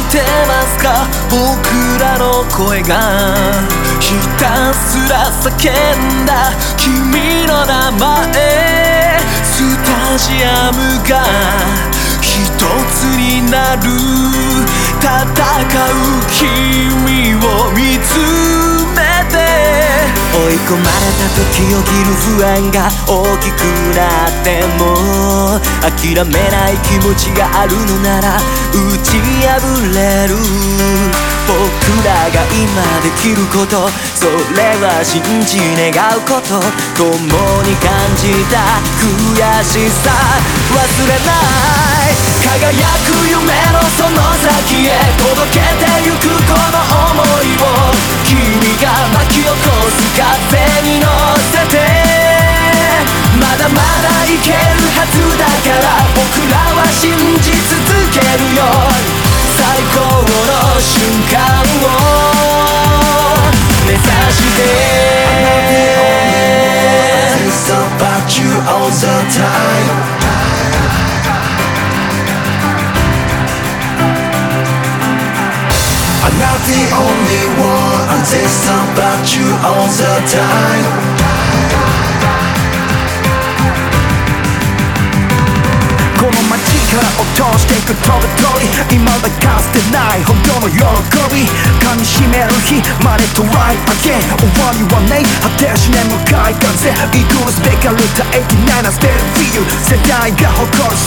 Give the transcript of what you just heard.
てますか、僕らの声がひたすら叫んだ君の名前。スタジアムが一つになる、戦う君を見つめて。追い込まれた時起きる不安が大きくなっても、諦めない気持ちがあるのなら打ち破れる。僕らが今できること、それは信じ願うこと。共に感じた悔しさ忘れない。輝く夢のその先へ届けてゆくこの想いを、君が巻き起こす風に乗せて。まだまだいけるはずだから、僕らは信じ続けるよ。最高の瞬間を目指して。It's about you all the time. I'm not the only one. I think about you all the time. この街から落としていく飛ぶ鳥、今はかつてない本当の喜び、噛みしめる日まで Try again。 終わりはねえ果てしね向かい風、イーグルスペカルタ89ステレビュー、世代が誇る